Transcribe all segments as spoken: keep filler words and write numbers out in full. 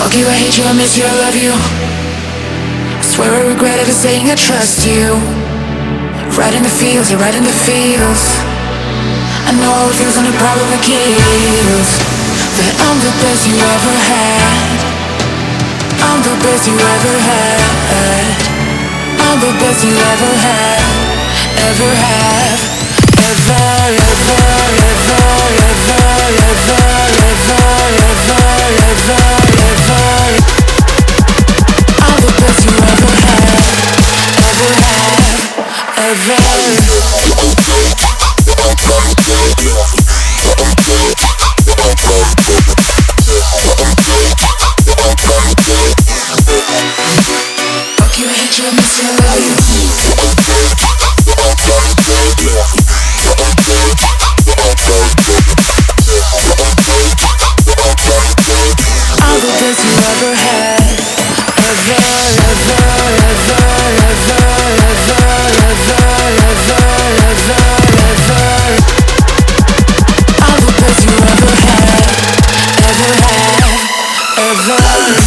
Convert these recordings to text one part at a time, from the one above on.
Fuck you, I hate you, I miss you, I love you. I swear I regret ever saying I trust you. Right in the fields, you're right in the fields. I know how it feels and it probably kills. That I'm the best you ever had. I'm the best you ever had. I'm the best you ever had. Ever have. Ever, ever, ever, ever, ever, ever, ever, ever, ever. I'm the best you ever had. Ever have. Ever. Fuck you, I hate you, I miss you, I love you. I'm the best you ever had. Ever, ever, ever, ever, ever, ever, ever, ever, ever. I'm the best you ever had. Ever had. Ever.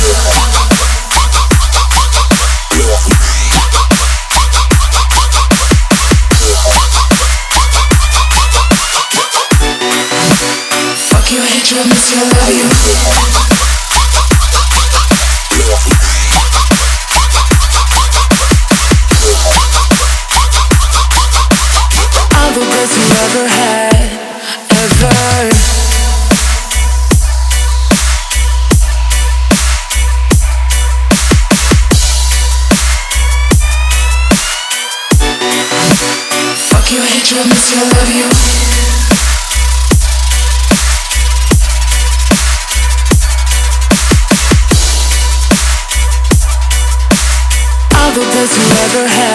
Fuck you, I hate you, I miss you, I love you. I'm the best you ever had, ever. Fuck you, I hate you, I miss you, I love you. I'm the best you ever had.